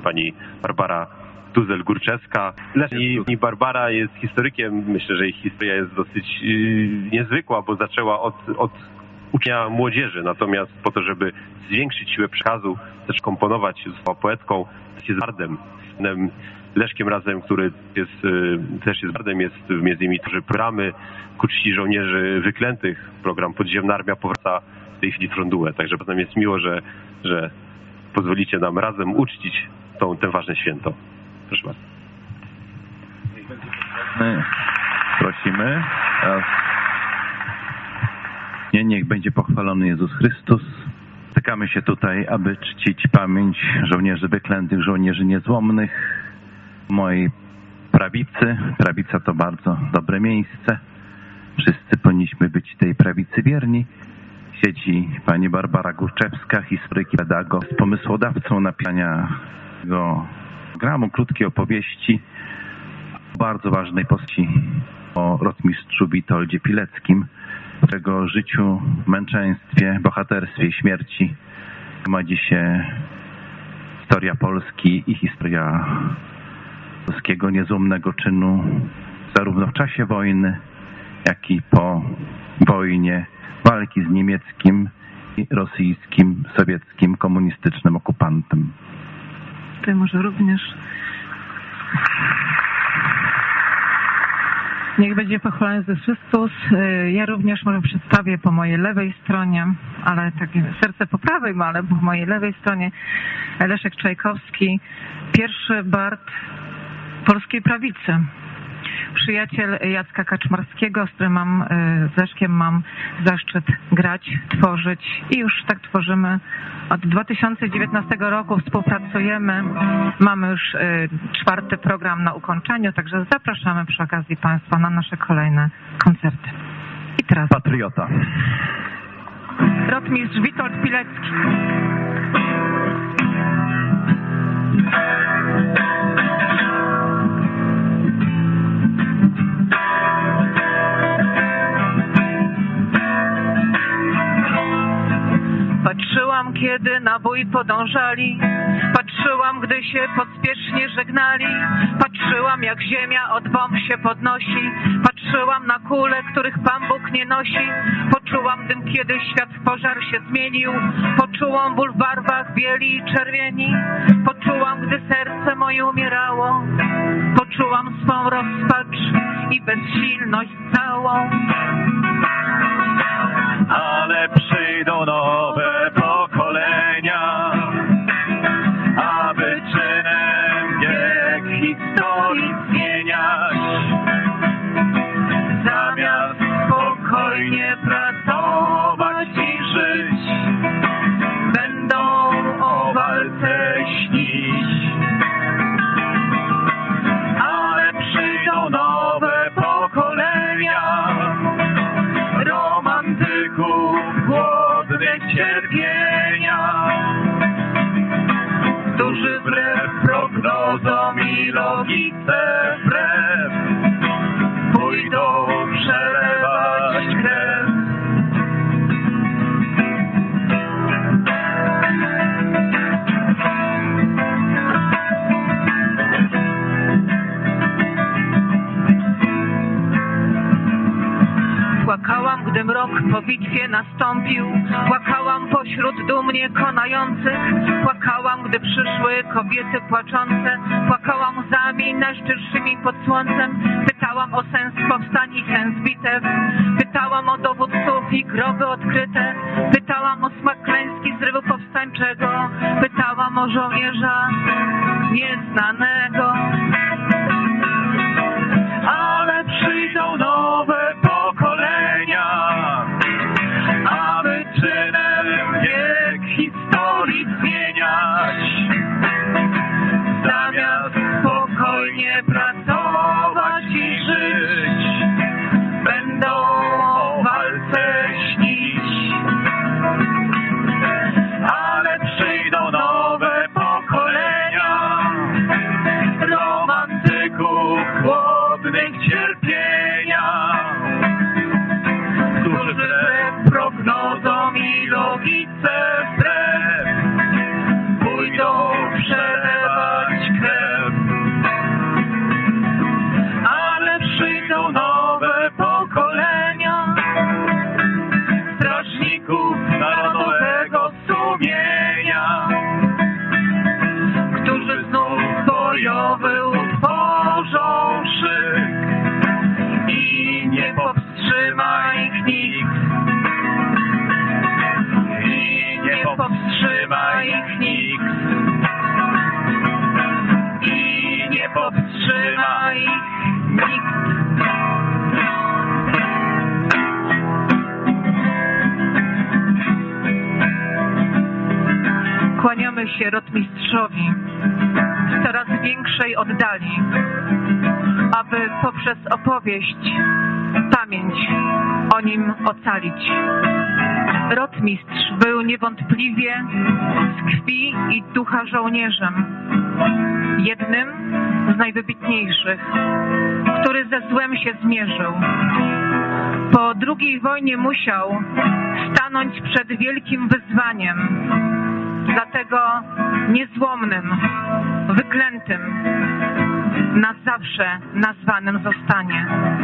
pani Barbara Tuzel-Górczewska. I Barbara jest historykiem. Myślę, że jej historia jest dosyć niezwykła, bo zaczęła od uczenia młodzieży. Natomiast po to, żeby zwiększyć siłę przekazu, też komponować, została poetką, jest bardem. Leszkiem Razem, który też jest bardem, jest między innymi tworzy programy ku czci żołnierzy wyklętych. Program Podziemna Armia powraca w tej chwili Frondułę. Także potem jest miło, że pozwolicie nam razem uczcić te ważne święto. Proszę bardzo. Prosimy. Niech będzie pochwalony Jezus Chrystus. Stykamy się tutaj, aby czcić pamięć żołnierzy wyklętych, żołnierzy niezłomnych. Mojej prawicy. Prawica to bardzo dobre miejsce. Wszyscy powinniśmy być tej prawicy wierni. Siedzi pani Barbara Górczewska, historyk i pedagog, z pomysłodawcą napisania tego programu, krótkiej opowieści o bardzo ważnej postaci, o rotmistrzu Witoldzie Pileckim, którego życiu, męczeństwie, bohaterstwie i śmierci gromadzi się historia Polski i historia polskiego niezłomnego czynu, zarówno w czasie wojny, jak i po wojnie, walki z niemieckim, rosyjskim, sowieckim, komunistycznym okupantem. Tutaj może również... Niech będzie pochwalony Jezus Chrystus. Ja również może przedstawię po mojej lewej stronie, ale takie serce po prawej ma, ale po mojej lewej stronie Leszek Czajkowski, pierwszy bard polskiej prawicy. Przyjaciel Jacka Kaczmarskiego, z którym z Leszkiem mam zaszczyt grać, tworzyć i już tak tworzymy. Od 2019 roku współpracujemy. Mamy już 4. program na ukończeniu, także zapraszamy przy okazji Państwa na nasze kolejne koncerty. I teraz Patriota. Rotmistrz Witold Pilecki. Patrzyłam, kiedy na bój podążali, patrzyłam, gdy się pospiesznie żegnali, patrzyłam, jak ziemia od bomb się podnosi, patrzyłam na kule, których Pan Bóg nie nosi, poczułam dym, kiedy świat w pożar się zmienił, poczułam ból w barwach bieli i czerwieni, poczułam, gdy serce moje umierało, poczułam swą rozpacz i bezsilność całą. Ale przyjdą nowe pokolenia, aby czynem bieg historii zmieniać. Zamiast spokojnie pracować i żyć, będą o walce śnić. Ale przyjdą nowe pokolenia romantyków głodnych cierpienia, którzy wbrew prognozom i logice wbrew pójdą przelewać krew. Płakałam, gdy mrok po bitwie nastąpił, płakałam pośród dumnie konających, płakałam, gdy przyszły kobiety płaczące, płakałam łzami najszczyrszymi pod słońcem, pytałam o sens powstań i sens bitew, pytałam o dowódców i groby odkryte, pytałam o smak klęski zrywu powstańczego, pytałam o żołnierza nieznanego. Ale przyjdą nowe pokolenia, aby czynem bieg historii zmieniać. Zamiast spokojnie pracować i żyć, będą o walce śnić. Ale przyjdą nowe pokolenia się rotmistrzowi z coraz większej oddali, aby poprzez opowieść pamięć o nim ocalić. Rotmistrz był niewątpliwie z krwi i ducha żołnierzem, jednym z najwybitniejszych, który ze złem się zmierzył. Po II wojnie musiał stanąć przed wielkim wyzwaniem, dlatego niezłomnym, wyklętym, na zawsze nazwanym zostanie.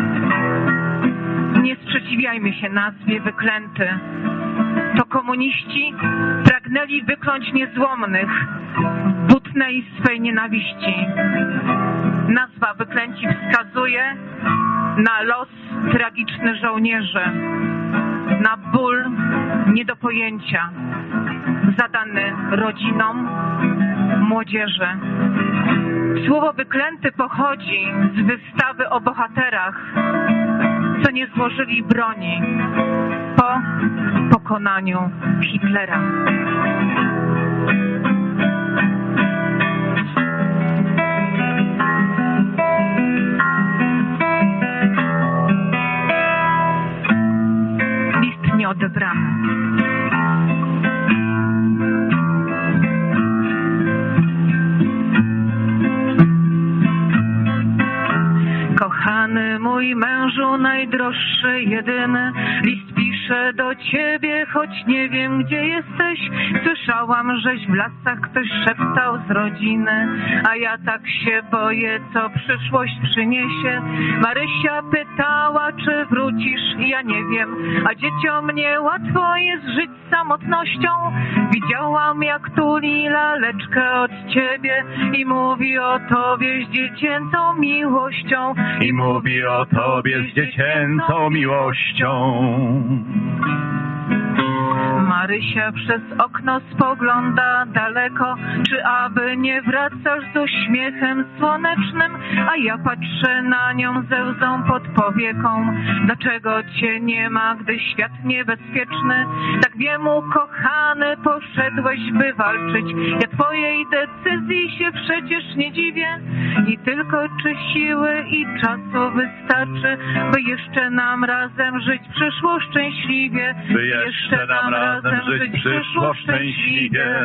Nie sprzeciwiajmy się nazwie wyklęty. To komuniści pragnęli wykląć niezłomnych w butnej swej nienawiści. Nazwa wyklęci wskazuje na los tragiczny żołnierzy, na ból nie do pojęcia, zadany rodzinom, młodzieży. Słowo wyklęty pochodzi z wystawy o bohaterach, co nie złożyli broni po pokonaniu Hitlera. List nieodebrany. Kochany mój mężu, najdroższy, jedyny, list piszę do ciebie, choć nie wiem, gdzie jesteś. Słyszałam, żeś w lasach ktoś szeptał z rodziny, a ja tak się boję, co przyszłość przyniesie. Marysia pytała, czy wrócisz, ja nie wiem, a dzieciom niełatwo jest żyć z samotnością. Widziałam, jak tuli laleczkę od ciebie i mówi o tobie z dziecięcą miłością. I mówi o tobie z dziecięcą miłością. Marysia przez okno spogląda daleko, czy aby nie wracasz z uśmiechem słonecznym, a ja patrzę na nią ze łzą pod powieką. Dlaczego cię nie ma, gdy świat niebezpieczny? Tak wiem, ukochany, poszedłeś, by walczyć. Ja twojej decyzji się przecież nie dziwię. I tylko czy siły i czasu wystarczy, by jeszcze nam razem żyć przyszło szczęśliwie. By jeszcze nam razem żyć przyszło szczęśliwie.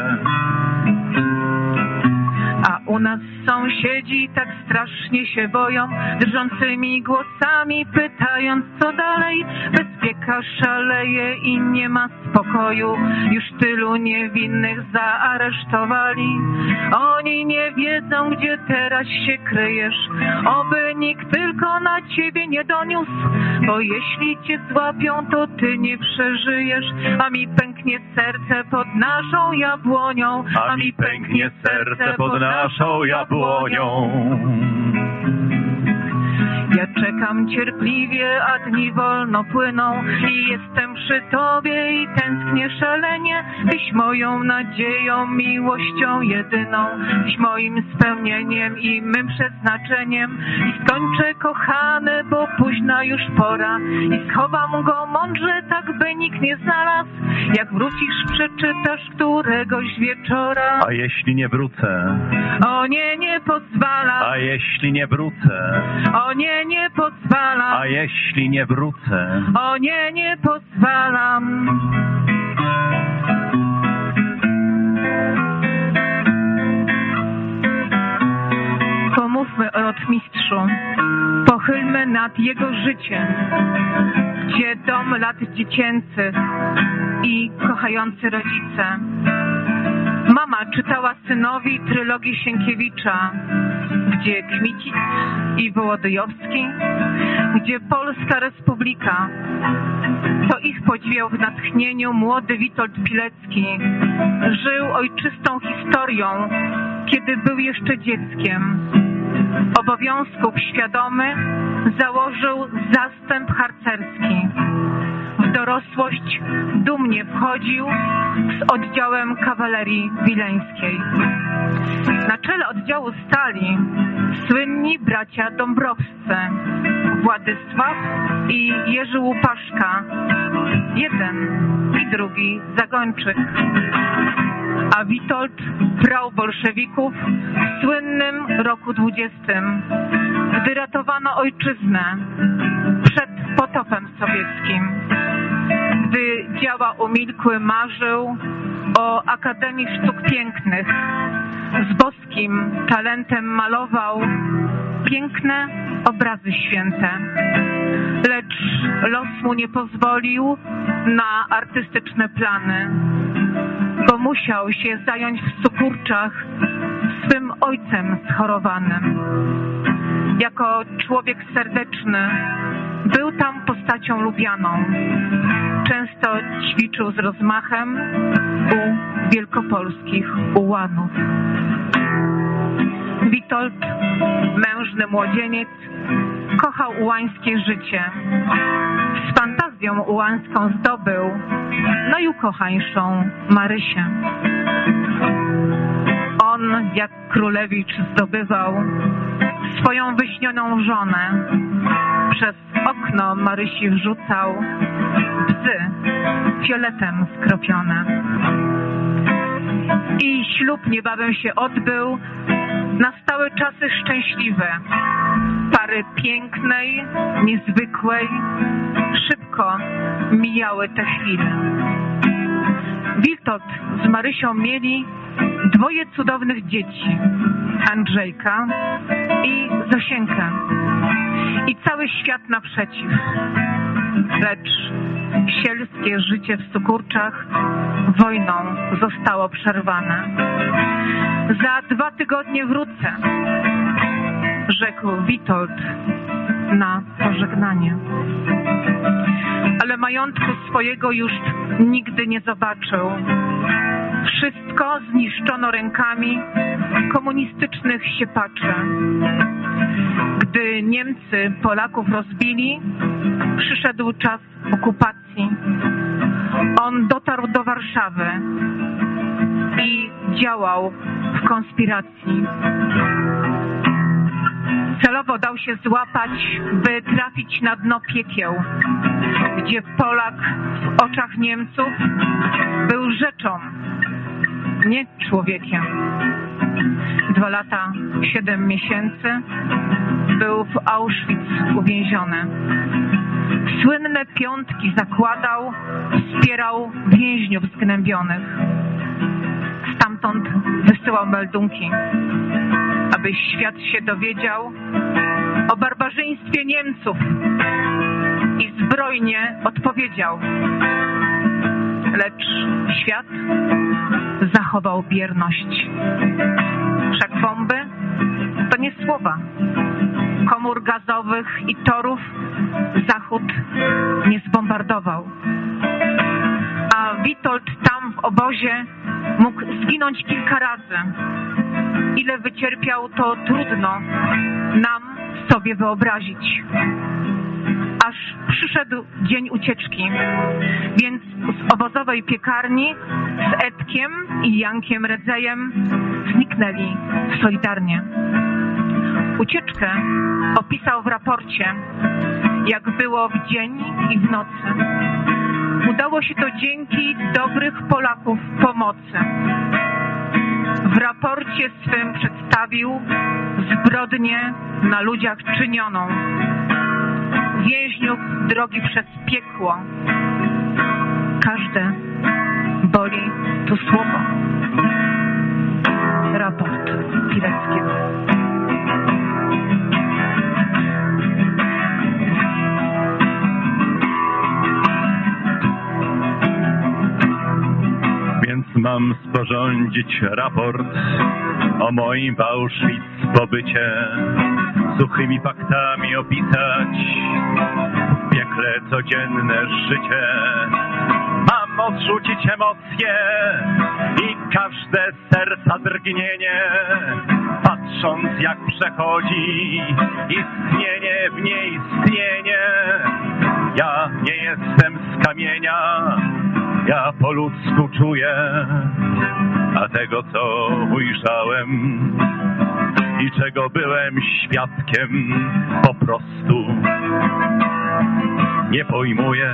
A u nas sąsiedzi tak strasznie się boją, drżącymi głosami pytając, co dalej. Bezpieka szaleje i nie ma spokoju, już tylu niewinnych zaaresztowali. Oni nie wiedzą, gdzie teraz się kryjesz, oby nikt tylko na ciebie nie doniósł, bo jeśli cię złapią, to ty nie przeżyjesz, a mi pęknie serce pod naszą jabłonią, a mi pęknie serce pod naszą jabłonią. Ja czekam cierpliwie, a dni wolno płyną i jestem przy tobie i tęsknię szalenie. Tyś moją nadzieją, miłością jedyną, tyś moim spełnieniem i mym przeznaczeniem. I skończę, kochany, bo późna już pora, i schowam go mądrze, tak by nikt nie znalazł. Jak wrócisz, przeczytasz któregoś wieczora. A jeśli nie wrócę? O nie, nie pozwalam. A jeśli nie wrócę? O nie, nie pozwalam. A jeśli nie wrócę? O nie, nie pozwalam. Pomówmy o rotmistrzu. Pochylmy nad jego życiem, gdzie dom lat dziecięcych i kochający rodzice. Mama czytała synowi trylogię Sienkiewicza, gdzie Kmicic i Wołodyjowski, gdzie Polska Republika. To ich podziwiał w natchnieniu młody Witold Pilecki. Żył ojczystą historią, kiedy był jeszcze dzieckiem. Obowiązków świadomy założył zastęp harcerski. W dorosłość dumnie wchodził z oddziałem kawalerii wileńskiej. Na czele oddziału stali słynni bracia dąbrowscy, Władysław i Jerzy Łupaszka, jeden i drugi Zagończyk. a Witold prał bolszewików w słynnym roku 20, gdy ratowano ojczyznę przed potopem sowieckim. Gdy działa umilkły marzył o Akademii Sztuk Pięknych, z boskim talentem malował piękne obrazy święte. Lecz los mu nie pozwolił na artystyczne plany, bo musiał się zająć w Sukurczach swym ojcem schorowanym. Jako człowiek serdeczny był tam postacią lubianą. Często ćwiczył z rozmachem u wielkopolskich ułanów. Witold, mężny młodzieniec, kochał ułańskie życie. Z fantazją ułańską zdobył najukochańszą Marysię. On, jak królewicz, zdobywał swoją wyśnioną żonę. Przez okno Marysi wrzucał bzy fioletem skropione. I ślub niebawem się odbył, nastały czasy szczęśliwe. Pary pięknej, niezwykłej, szybko mijały te chwile. Witold z Marysią mieli dwoje cudownych dzieci, Andrzejka i Zosienkę. I cały świat naprzeciw. Lecz sielskie życie w Sukurczach wojną zostało przerwane. Za 2 tygodnie wrócę, rzekł Witold na pożegnanie. Ale majątku swojego już nigdy nie zobaczył. Wszystko zniszczono rękami komunistycznych siepaczy. Gdy Niemcy Polaków rozbili, przyszedł czas okupacji. On dotarł do Warszawy i działał w konspiracji. Celowo dał się złapać, by trafić na dno piekieł, gdzie Polak w oczach Niemców był rzeczą, nie człowiekiem. 2 lata, 7 miesięcy był w Auschwitz uwięziony. Słynne piątki zakładał, wspierał więźniów zgnębionych. Stamtąd wysyłał meldunki, aby świat się dowiedział o barbarzyństwie Niemców i zbrojnie odpowiedział. Lecz świat zachował bierność. Wszak bomby to nie słowa. Komór gazowych i torów Zachód nie zbombardował. A Witold tam w obozie mógł zginąć kilka razy. Ile wycierpiał, to trudno nam sobie wyobrazić. Aż przyszedł dzień ucieczki, więc z obozowej piekarni z Edkiem i Jankiem Redzejem zniknęli solidarnie. Ucieczkę opisał w raporcie, jak było w dzień i w nocy. Udało się to dzięki dobrych Polaków pomocy. W raporcie swym przedstawił zbrodnię na ludziach czynioną. Więźniów drogi przez piekło. Każde boli tu słowo. Raport Pileckiego. Więc mam sporządzić raport o moim w Auschwitz pobycie, suchymi faktami opisać w piekle codzienne życie. Mam odrzucić emocje i każde serca drgnienie, patrząc jak przechodzi istnienie w nieistnienie. Ja nie jestem z kamienia, ja po ludzku czuję, a tego co ujrzałem i czego byłem świadkiem, po prostu nie pojmuję.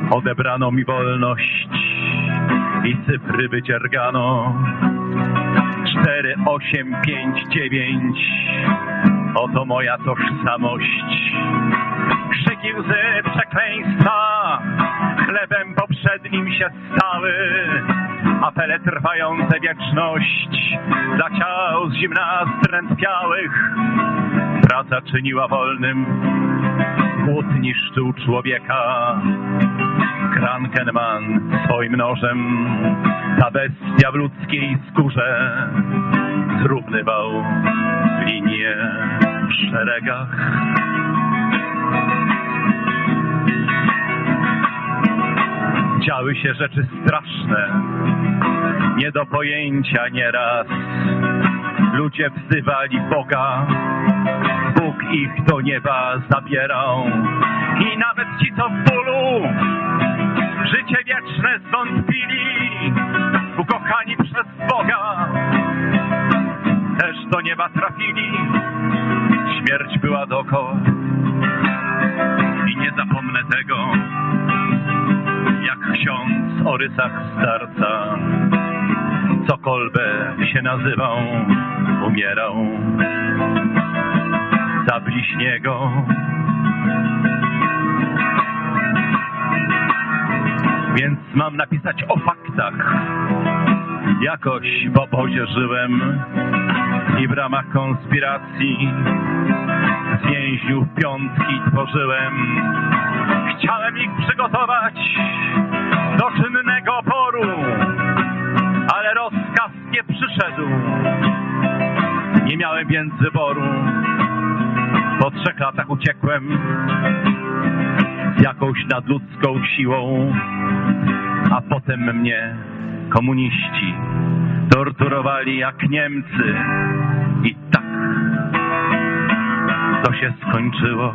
Odebrano mi wolność i cyfry wydziergano. 4, 8, 5, 9. Oto moja tożsamość. Krzyki, łzy, przekleństwa chlebem poprzednim się stały. Apele trwające wieczność dla ciał z zimna zdrętwiałych. Praca czyniła wolnym, głód niszczył człowieka. Krankenman swoim nożem, ta bestia w ludzkiej skórze, zrównywał linię w szeregach. Działy się rzeczy straszne, nie do pojęcia nieraz. Ludzie wzywali Boga, Bóg ich do nieba zabierał. I nawet ci, co w bólu życie wieczne zwątpili, ukochani przez Boga, też do nieba trafili. Śmierć była dookoła i nie zapomnę tego, jak ksiądz o rysach starca, co kolbę się nazywał, umierał za bliźniego. Więc mam napisać o faktach. Jakoś w obozie żyłem i w ramach konspiracji z więźniów piątki tworzyłem. Chciałem ich przygotować do czynnego oporu, ale rozkaz nie przyszedł. Nie miałem więc wyboru. Po 3 latach uciekłem z jakąś nadludzką siłą, a potem mnie komuniści torturowali jak Niemcy. I tak to się skończyło.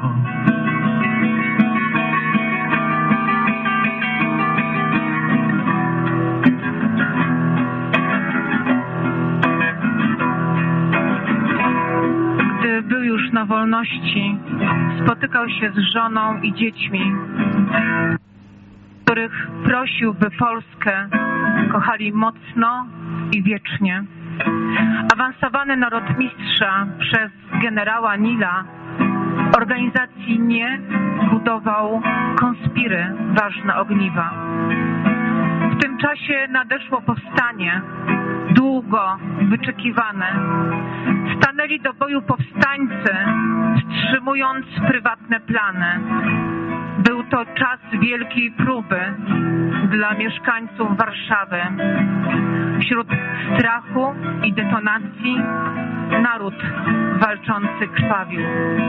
Gdy był już na wolności, spotykał się z żoną i dziećmi, których prosił, by Polskę kochali mocno i wiecznie. Awansowany na rotmistrza przez generała Nila, organizacji nie budował konspiry ważne ogniwa. W tym czasie nadeszło powstanie, długo wyczekiwane. Stanęli do boju powstańcy, wstrzymując prywatne plany. Był to czas wielkiej próby dla mieszkańców Warszawy. Wśród strachu i detonacji naród walczący krwawił.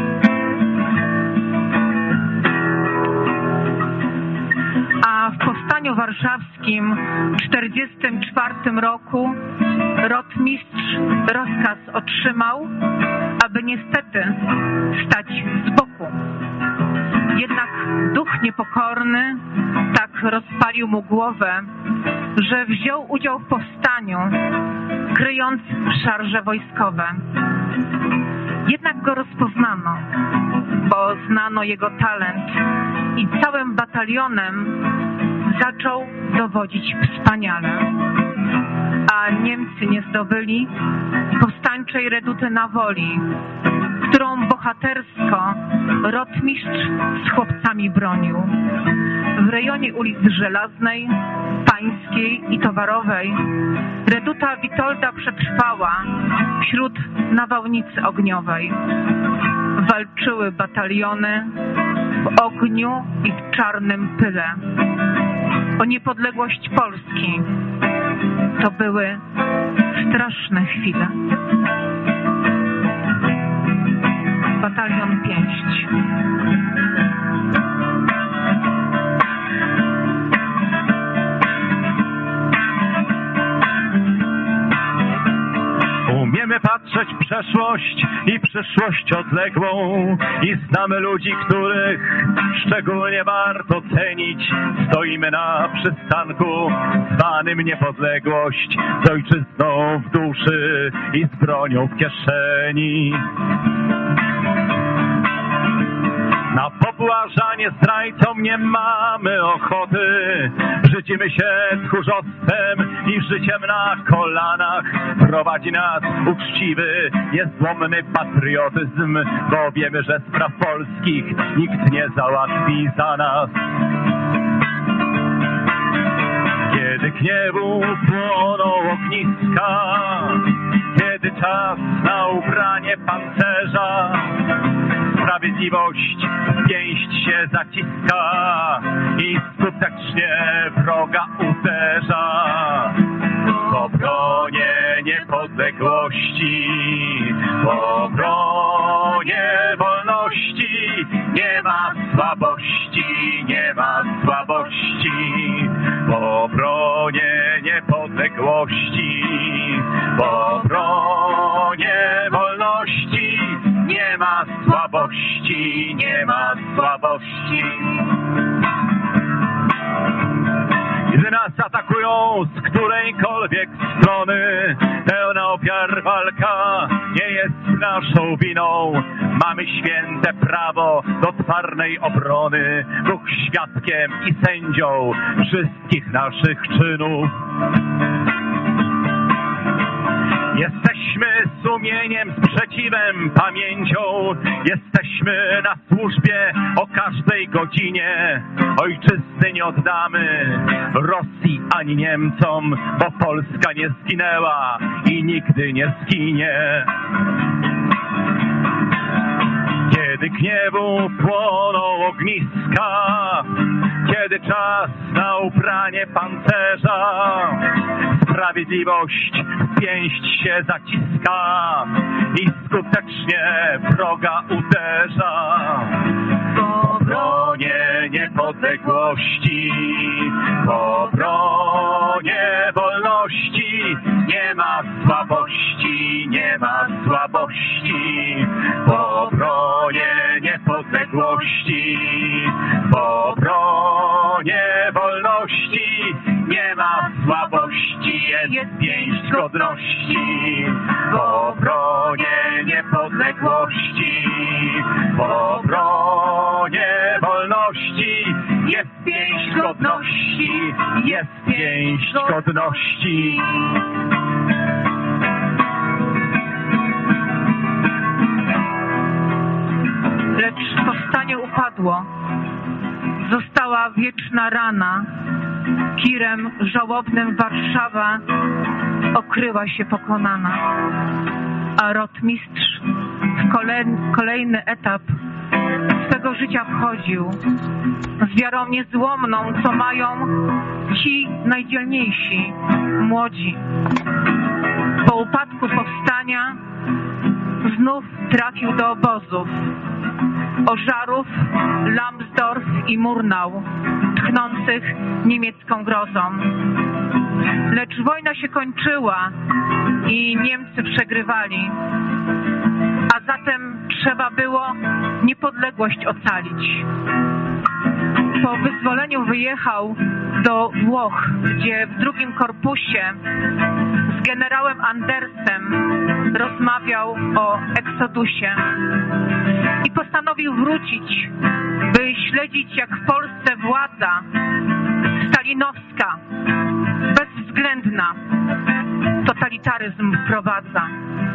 A w Powstaniu Warszawskim w 1944 roku rotmistrz rozkaz otrzymał, aby niestety stać z boku. Jednak duch niepokorny tak rozpalił mu głowę, że wziął udział w powstaniu, kryjąc szarże wojskowe. Jednak go rozpoznano, bo znano jego talent i całym batalionem zaczął dowodzić wspaniale. A Niemcy nie zdobyli powstańczej reduty na Woli, którą bohatersko rotmistrz z chłopcami bronił. W rejonie ulic Żelaznej, Pańskiej i Towarowej reduta Witolda przetrwała wśród nawałnicy ogniowej. Walczyły bataliony w ogniu i w czarnym pyle. O niepodległość Polski to były straszne chwile. Batalion Pięść. Umiemy patrzeć w przeszłość i przyszłość odległą i znamy ludzi, których szczególnie warto cenić. Stoimy na przystanku zwanym niepodległość, z ojczyzną w duszy i z bronią w kieszeni. Na pobłażanie zdrajcom nie mamy ochoty. Brzydzimy się tchórzostwem i życiem na kolanach. Prowadzi nas uczciwy, niezłomny patriotyzm, bo wiemy, że spraw polskich nikt nie załatwi za nas. Kiedy gniewu płoną ogniska, kiedy czas na ubranie pancerza, sprawiedliwość w pięść się zaciska i skutecznie wroga uderza. W obronie niepodległości, w obronie wolności nie ma słabości, nie ma słabości. W obronie niepodległości, w obronie wolności nie ma słabości, nie ma słabości. Gdy nas atakują z którejkolwiek strony, pełna ofiar walka nie jest naszą winą. Mamy święte prawo do twarnej obrony, Bóg świadkiem i sędzią wszystkich naszych czynów. Jesteśmy sumieniem, sprzeciwem, pamięcią. Jesteśmy na służbie o każdej godzinie. Ojczyzny nie oddamy Rosji ani Niemcom, bo Polska nie zginęła i nigdy nie zginie. Kiedy gniewu płoną ogniska, kiedy czas na ubranie pancerza, sprawiedliwość w pięść się zaciska i skutecznie wroga uderza. W obronie niepodległości, w obronie wolności nie ma słabości, nie ma słabości. W obronie niepodległości, w obronie wolności nie ma słabości, jest pięść godności. W obronie niepodległości, w obronie wolności jest pięść godności, jest pięść godności. Lecz powstanie upadło. Została wieczna rana. Kirem żałobnym Warszawa okryła się pokonana. A rotmistrz w kolejny etap swego życia wchodził z wiarą niezłomną, co mają ci najdzielniejsi, młodzi. Po upadku powstania znów trafił do obozów Ożarów, Lambsdorff i Murnau, tchnących niemiecką grozą. Lecz wojna się kończyła i Niemcy przegrywali, a zatem trzeba było niepodległość ocalić. Po wyzwoleniu wyjechał do Włoch, gdzie w drugim korpusie z generałem Andersem rozmawiał o eksodusie i postanowił wrócić, by śledzić, jak w Polsce władza stalinowska, bezwzględna, totalitaryzm wprowadza.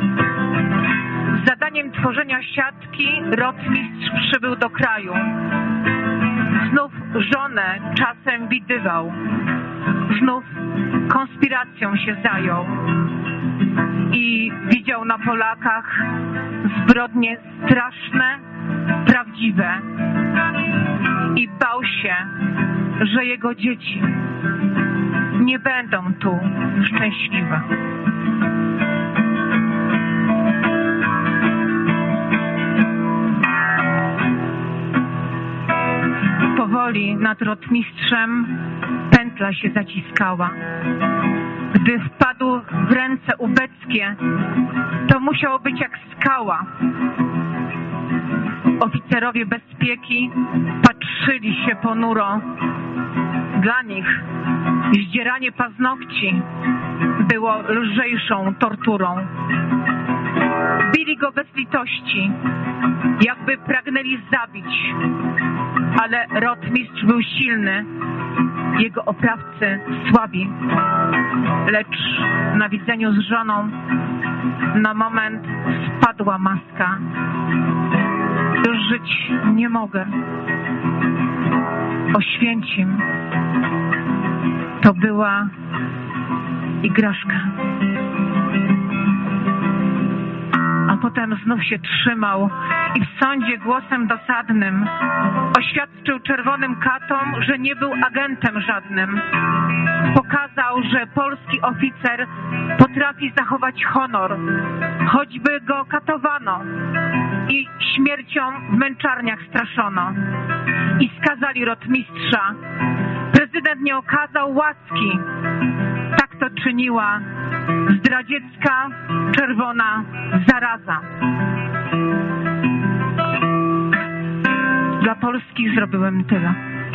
Z zadaniem tworzenia siatki rotmistrz przybył do kraju. Znów żonę czasem widywał, znów konspiracją się zajął i widział na Polakach zbrodnie straszne, prawdziwe i bał się, że jego dzieci nie będą tu szczęśliwe. Powoli nad rotmistrzem pętla się zaciskała. Gdy wpadł w ręce ubeckie, to musiało być jak skała. Oficerowie bezpieki patrzyli się ponuro. Dla nich zdzieranie paznokci było lżejszą torturą. Bili go bez litości, jakby pragnęli zabić. Ale rotmistrz był silny, jego oprawcy słabi. Lecz na widzeniu z żoną na moment spadła maska. Już żyć nie mogę. Oświęcim to była igraszka. A potem znów się trzymał i w sądzie głosem dosadnym oświadczył czerwonym katom, że nie był agentem żadnym. Pokazał, że polski oficer potrafi zachować honor, choćby go katowano i śmiercią w męczarniach straszono. I skazali rotmistrza. Prezydent nie okazał łaski. Tak to czyniła zdradziecka czerwona zaraza. Dla Polski zrobiłem tyle.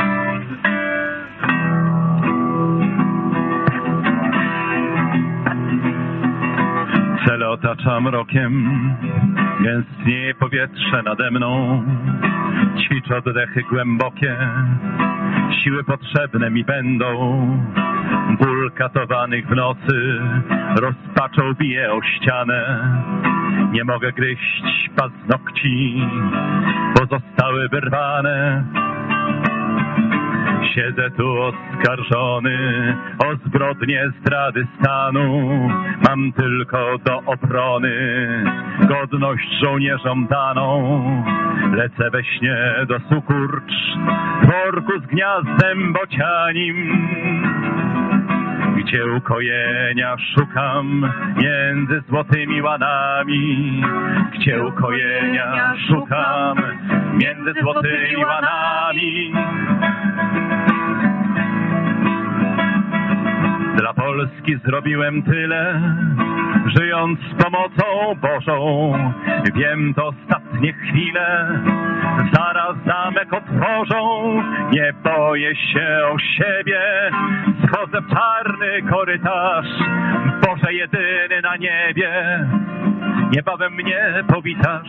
Cele otacza mrokiem, gęstnieje powietrze nade mną. Ćwiczę oddechy głębokie, siły potrzebne mi będą. Ból katowanych w nocy rozpaczą bije o ścianę. Nie mogę gryźć paznokci, bo zostały wyrwane. Siedzę tu oskarżony o zbrodnię zdrady stanu. Mam tylko do obrony godność żołnierzom daną. Lecę we śnie do Sukurcz, dworku z gniazdem bocianim, gdzie ukojenia szukam między złotymi łanami. Gdzie ukojenia szukam między złotymi łanami. Dla Polski zrobiłem tyle, żyjąc z pomocą Bożą. Wiem, to ostatnie chwile, zaraz zamek otworzą. Nie boję się o siebie, schodzę w czarny korytarz. Boże jedyny na niebie, niebawem mnie powitasz.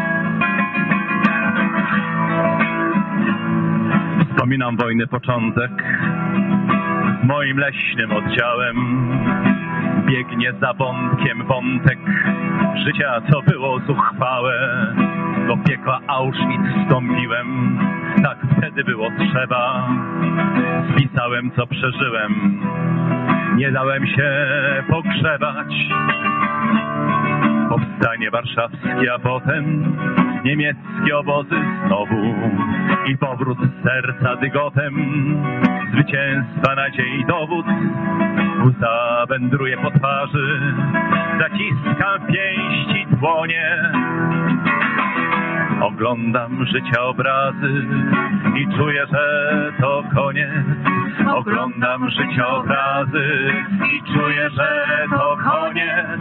Wspominam wojny początek, moim leśnym oddziałem biegnie za wątkiem wątek życia, co było zuchwałe. Do piekła Auschwitz wstąpiłem, tak wtedy było trzeba. Spisałem, co przeżyłem, nie dałem się pogrzebać. Powstanie warszawskie, a potem niemieckie obozy znowu i powrót z serca dygotem. Zwycięstwa, nadziei dowód, łza wędruje po twarzy, zaciskam pięści dłonie. Oglądam życia obrazy i czuję, że to koniec. Oglądam życia obrazy i czuję, że to koniec.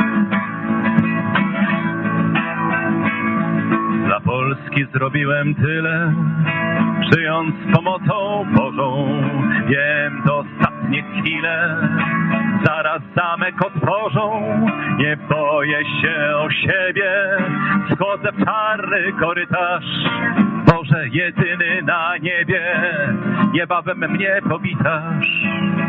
Dla Polski zrobiłem tyle, żyjąc z pomocą Bożą. Wiem, to ostatnie chwile, zaraz zamek otworzą. Nie boję się o siebie, schodzę w czarny korytarz. Boże jedyny na niebie, niebawem mnie powitasz.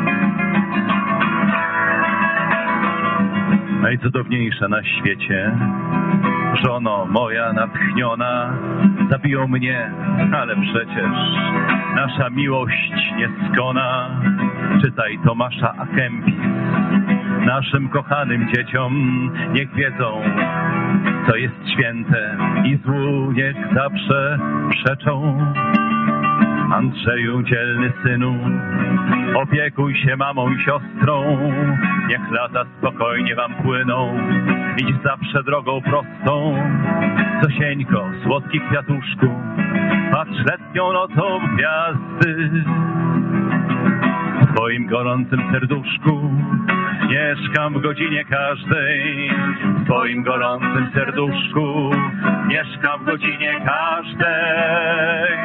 Najcudowniejsza na świecie, żono moja natchniona, zabiją mnie, ale przecież nasza miłość nie skona. Czytaj Tomasza A. Kempis. Naszym kochanym dzieciom niech wiedzą, co jest święte i złu niech zawsze przeczą. Andrzeju, dzielny synu, opiekuj się mamą i siostrą. Niech lata spokojnie wam płyną, idź zawsze drogą prostą. Zosieńko, słodki kwiatuszku, patrz letnią nocą w gwiazdy. W twoim gorącym serduszku mieszkam w godzinie każdej. W twoim gorącym serduszku mieszkam w godzinie każdej.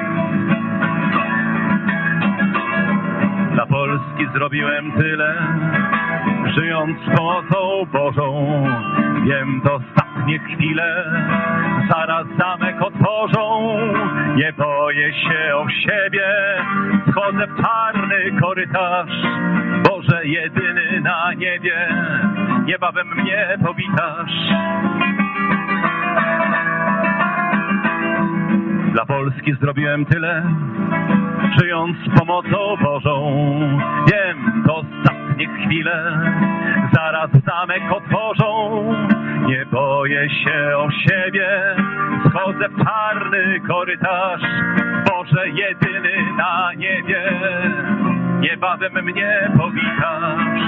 Dla Polski zrobiłem tyle, żyjąc z pomocą Bożą. Wiem, to ostatnie ostatnie chwile, zaraz zamek otworzą. Nie boję się o siebie, wchodzę w czarny korytarz. Boże, jedyny na niebie, niebawem mnie powitasz. Dla Polski zrobiłem tyle, żyjąc pomocą Bożą. Wiem, to ostatnie chwile, zaraz zamek otworzą. Nie boję się o siebie, schodzę w czarny korytarz. Boże, jedyny na niebie, niebawem mnie powitasz.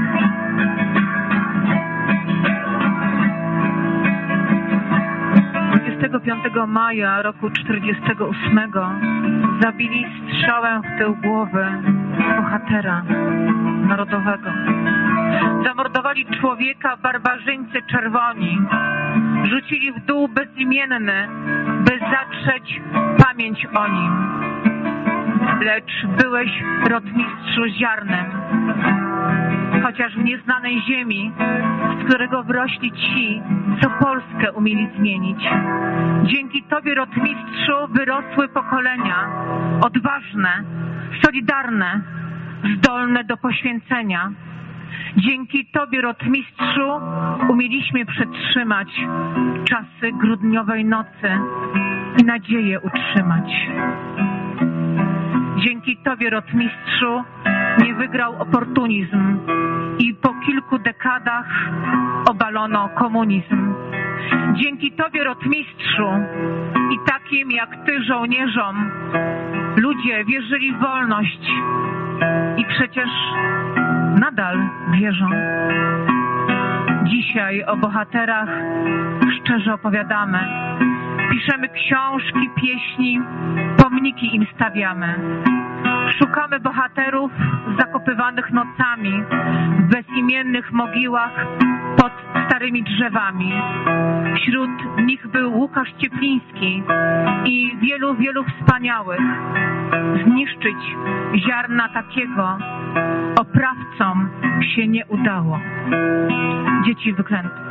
25 maja roku 48 zabili strzałem w tył głowy bohatera narodowego. Zamordowali człowieka barbarzyńcy czerwoni. Rzucili w dół bezimienny, by zatrzeć pamięć o nim. Lecz byłeś rotmistrzu ziarnem, chociaż w nieznanej ziemi, z którego wrośli ci, co Polskę umieli zmienić. Dzięki Tobie, rotmistrzu, wyrosły pokolenia, odważne, solidarne, zdolne do poświęcenia. Dzięki Tobie, rotmistrzu, umieliśmy przetrzymać czasy grudniowej nocy i nadzieję utrzymać. Dzięki Tobie, rotmistrzu, nie wygrał oportunizm i po kilku dekadach obalono komunizm. Dzięki Tobie, rotmistrzu, i takim jak Ty żołnierzom, ludzie wierzyli w wolność i przecież nadal wierzą. Dzisiaj o bohaterach szczerze opowiadamy. Piszemy książki, pieśni, pomniki im stawiamy. Szukamy bohaterów zakopywanych nocami w bezimiennych mogiłach pod starymi drzewami. Wśród nich był Łukasz Ciepliński i wielu, wielu wspaniałych. Zniszczyć ziarna takiego oprawcom się nie udało. Dzieci wyklęte.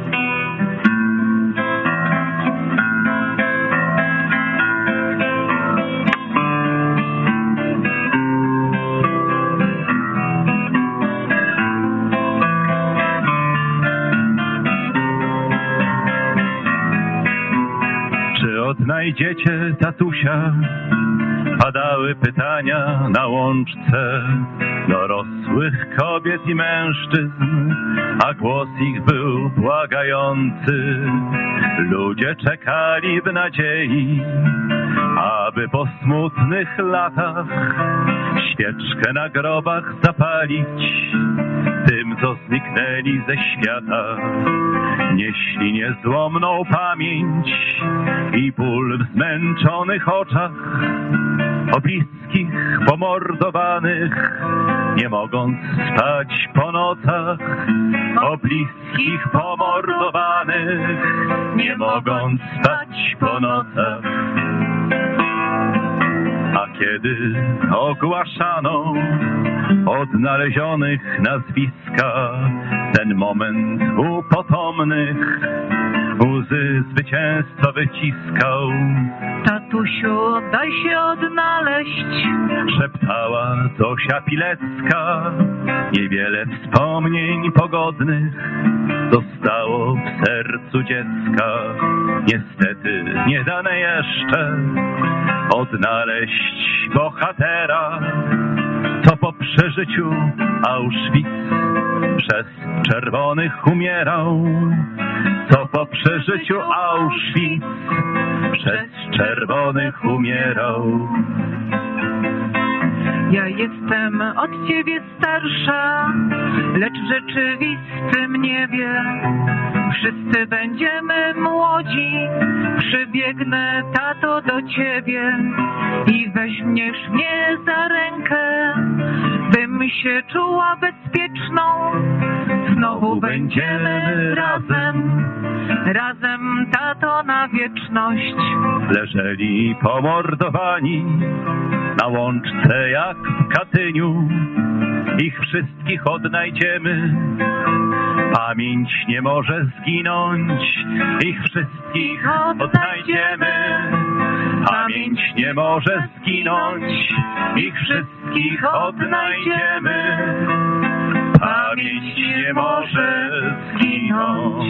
Odnajdziecie tatusia? Padały pytania na łączce dorosłych kobiet i mężczyzn, a głos ich był błagający. Ludzie czekali w nadziei, aby po smutnych latach świeczkę na grobach zapalić tym, co zniknęli ze świata. Nieśli niezłomną pamięć i ból w zmęczonych oczach o bliskich pomordowanych, nie mogąc spać po nocach. O bliskich pomordowanych, nie mogąc spać po nocach. A kiedy ogłaszano odnalezionych nazwiska, ten moment u potomnych łzy zwycięstwa wyciskał. Tatusiu, daj się odnaleźć, szeptała Zosia Pilecka. Niewiele wspomnień pogodnych zostało w sercu dziecka. Niestety nie dane jeszcze odnaleźć bohatera, co po przeżyciu Auschwitz przez czerwonych umierał. Co po przeżyciu Auschwitz przez czerwonych umierał. Ja jestem od Ciebie starsza, lecz w rzeczywistym niebie wszyscy będziemy młodzi. Przybiegnę, tato, do Ciebie i weźmiesz mnie za rękę, bym się czuła bezpieczną. Znowu będziemy razem, tato, na wieczność. Leżeli pomordowani na łączce jak w Katyniu. Ich wszystkich odnajdziemy, Pamięć nie może zginąć, ich wszystkich odnajdziemy. Pamięć nie może zginąć, ich wszystkich odnajdziemy. Pamięć nie może zginąć.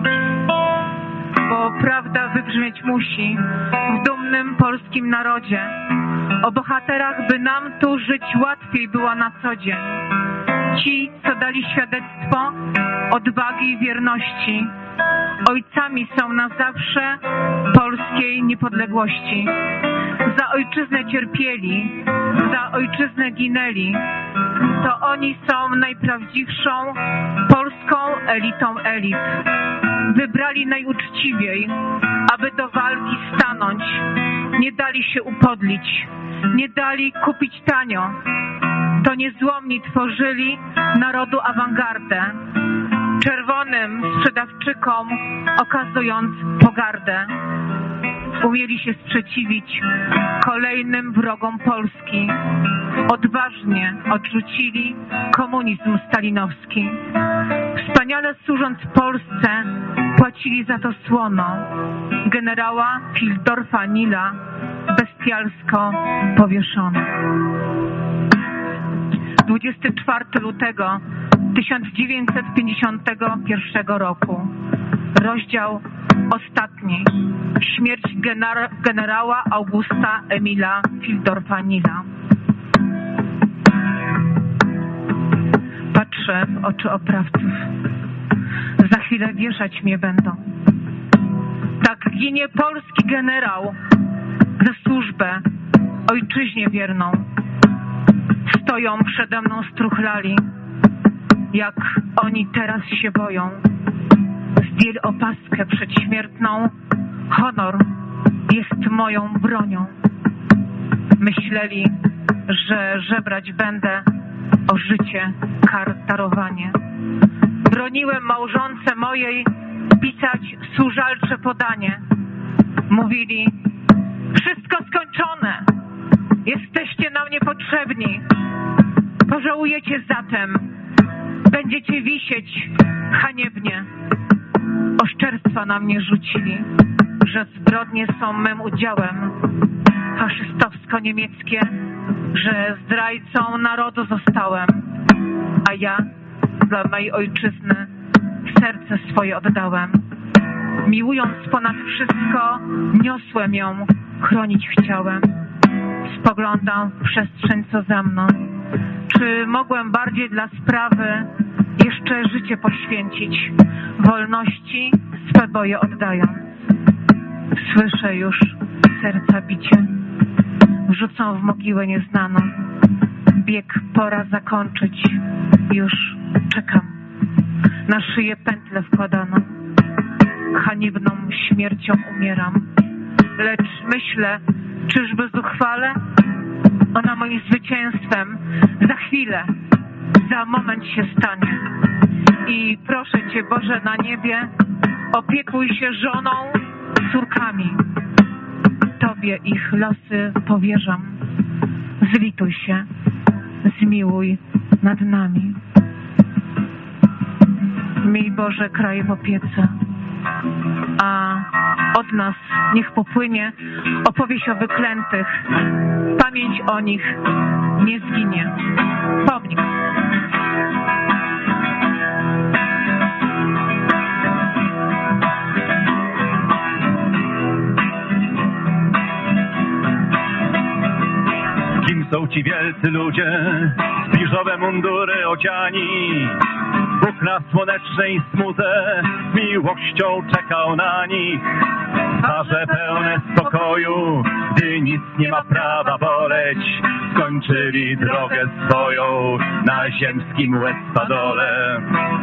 Bo prawda wybrzmieć musi w dumnym polskim narodzie. O bohaterach, by nam tu żyć łatwiej było na co dzień. Ci, co dali świadectwo odwagi i wierności, ojcami są na zawsze polskiej niepodległości. Za ojczyznę cierpieli, za ojczyznę ginęli. To oni są najprawdziwszą polską elitą elit. Wybrali najuczciwiej, aby do walki stanąć. Nie dali się upodlić, nie dali kupić tanio. To niezłomni tworzyli narodu awangardę, czerwonym sprzedawczykom okazując pogardę. Umieli się sprzeciwić kolejnym wrogom Polski. Odważnie odrzucili komunizm stalinowski. Wspaniale służąc Polsce, płacili za to słono. Generała Fieldorfa Nila bestialsko powieszono. 24 lutego 1951 roku. Rozdział ostatni. Śmierć generała Augusta Emila Fieldorfa Nila. Patrzę w oczy oprawców. Za chwilę wieszać mnie będą. Tak ginie polski generał za służbę ojczyźnie wierną. Stoją przede mną struchlali, jak oni teraz się boją. Zdjęli opaskę przedśmiertną, honor jest moją bronią. Myśleli, że żebrać będę o życie, kar darowanie. Broniłem małżonce mojej pisać służalcze podanie. Mówili, wszystko skończone, jesteście nam niepotrzebni. Pożałujecie zatem, będziecie wisieć haniebnie. Oszczerstwa na mnie rzucili, że zbrodnie są mym udziałem. Faszystowsko-niemieckie, że zdrajcą narodu zostałem. A ja dla mej ojczyzny serce swoje oddałem. Miłując ponad wszystko, niosłem ją, chronić chciałem. Spoglądam w przestrzeń, co za mną. Czy mogłem bardziej dla sprawy jeszcze życie poświęcić, wolności swe boje oddając? Słyszę już serca bicie, wrzucą w mogiłę nieznaną. Bieg pora zakończyć, już czekam. Na szyję pętlę wkładaną, haniebną śmiercią umieram. Lecz myślę, czyżby zuchwale? Ona moim zwycięstwem za chwilę, za moment się stanie. I proszę Cię, Boże na niebie, opiekuj się żoną, córkami. Tobie ich losy powierzam. Zlituj się, zmiłuj nad nami. Miej Boże kraj w opiece, a od nas niech popłynie opowieść o wyklętych. Pamięć o nich nie zginie. Pomnik. Kim są ci wielcy ludzie, spiżowe mundury odziani? Bóg na słonecznej smudze miłością czekał na nich. Twarze pełne spokoju, gdy nic nie ma prawa boleć, skończyli drogę swoją na ziemskim łez-padole.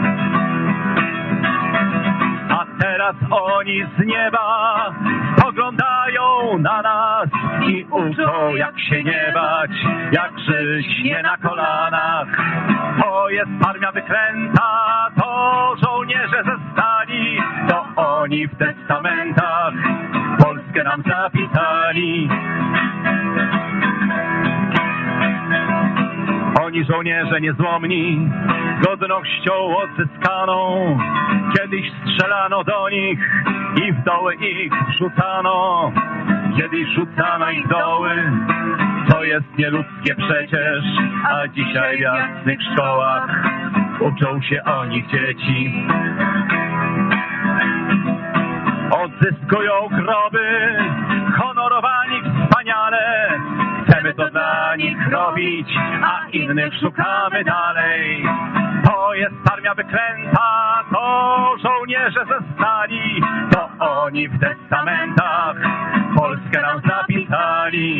A teraz oni z nieba spoglądają na nas i uczą, jak się nie bać, jak żyć nie na kolanach. To jest armia wyklęta, to żołnierze ze stali, to oni w testamentach Polskę nam zapisali. Oni Oni żołnierze niezłomni, godnością odzyskaną. Kiedyś strzelano do nich i w doły ich wrzucano. Kiedyś rzucano ich doły, to jest nieludzkie przecież. A dzisiaj w jasnych szkołach uczą się o nich dzieci. Odzyskują groby, honorowani wspaniale. Chcemy to dla nich robić, a innych szukamy dalej. To jest armia wyklęta, to żołnierze ze stali. To oni w testamentach Polskę nam zapisali.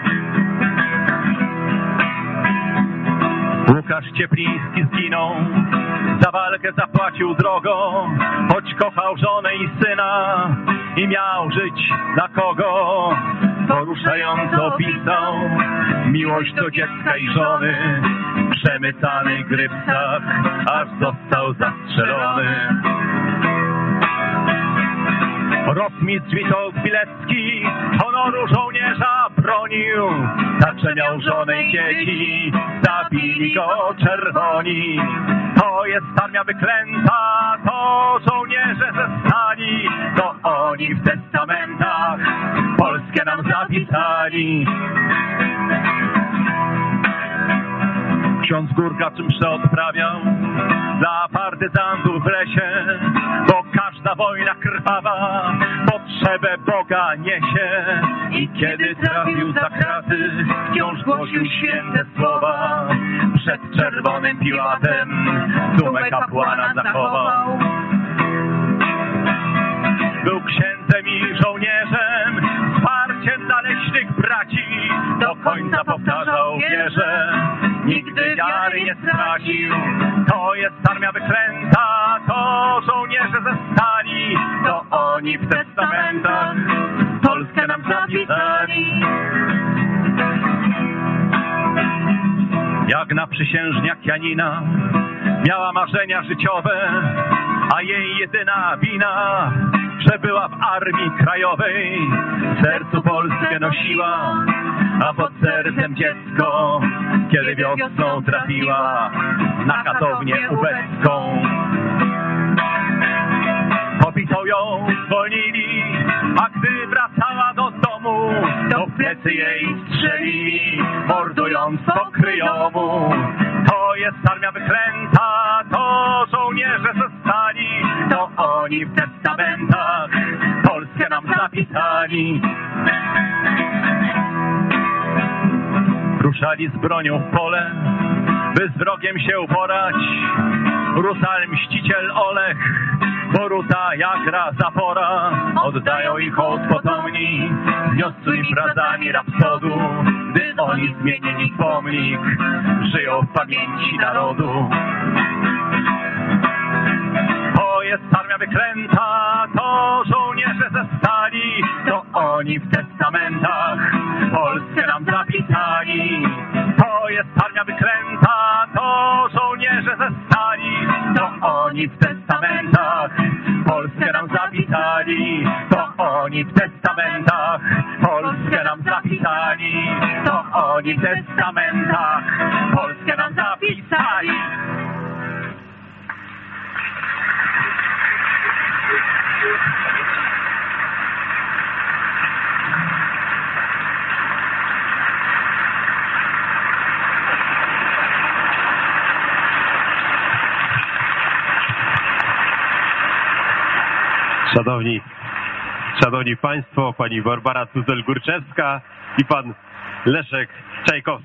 Łukasz Ciepliński zginął, za walkę zapłacił drogo, choć kochał żonę i syna i miał żyć dla kogo. Poruszająco pisał miłość do dziecka i żony, przemycany gry w psach, aż został zastrzelony. Rotmistrz Witold Pilecki honoru żołnierza bronił, także miał żonę i dzieci, zabili go czerwoni. To jest armia wyklęta, to żołnierze ze stali, to oni w testamentach Polskę nam zapisali. Ksiądz Górka czym mszę odprawiał dla partyzantów w lesie, bo każda wojna krwawa potrzebę Boga niesie. I kiedy trafił za kraty, wciąż głosił święte słowa. Przed czerwonym Piłatem dumę kapłana zachował. Był księdzem i żołnierzem, wsparciem dla leśnych braci. Do końca powtarzał wierze, nigdy wiary nie stracił. To jest armia wyklęta, to żołnierze ze stali, to oni w testamentach Polskę nam zapisali. Jak naprzysiężniak Janina miała marzenia życiowe, a jej jedyna wina, że była w Armii Krajowej. W sercu Polskę nosiła, a pod sercem dziecko, kiedy wiosną trafiła na katownię ubecką. Pobitą ją zwolnili, a gdy wracała do domu, to w plecy jej strzelili, mordując po kryjomu. To jest armia wyklęta, to żołnierze ze stali, to oni w testamentach Polskę nam zapisali. Ruszali z bronią w pole, by z wrogiem się uporać. Rusal mściciel Olech, Boruta, Jagra, Zapora, oddają ich hołd potomni, zniosłymi frazami rapsodu, gdy oni zmienili pomnik, żyją w pamięci narodu. To jest armia wyklęta, to żołnierze ze stali, to oni w testamentach Polskę nam zapisali. To jest armia wyklęta, to żołnierze ze stali, to oni w testamentach Polskę nam zapisali. To oni w testamentach Polskę nam zapisali. To oni w testamentach Polskę nam zapisali. Szanowni Państwo, pani Barbara Tuzel-Górczewska i pan Leszek Czajkowski.